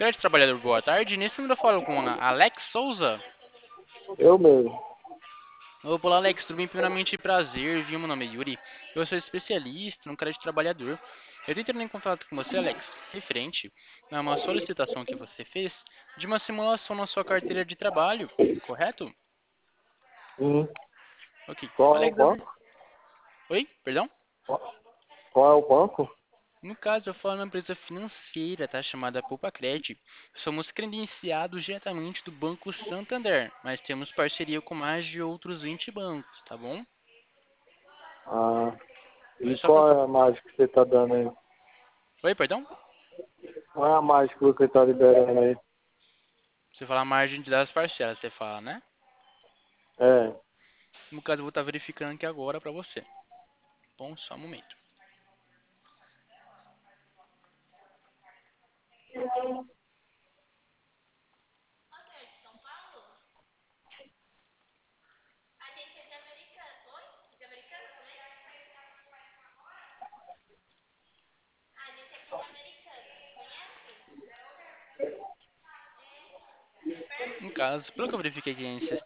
Crédito Trabalhador, boa tarde. Nesse número eu falo com a Alex Souza. Eu mesmo. Olá, Alex, tudo bem? Primeiramente, prazer, viu? Meu nome é Yuri. Eu sou especialista no Crédito Trabalhador. Eu tô entrando em contato com você, Alex, referente a uma solicitação que você fez de uma simulação na sua carteira de trabalho, correto? Hum. Ok. Qual é o Alex, banco? oi, perdão? Qual é o banco? No caso, eu falo uma empresa financeira, tá? Chamada Poupa-Cred. Somos credenciados diretamente do Banco Santander, mas temos parceria com mais de outros 20 bancos, tá bom? Ah, É e só pra... qual é a margem que você tá dando aí? Oi, perdão? Qual é a margem que você tá liberando aí? Você fala a margem das parcelas, você fala, né? É. No caso, eu vou estar verificando aqui agora pra você. Bom, só um momento. No caso, pelo que eu verifiquei aqui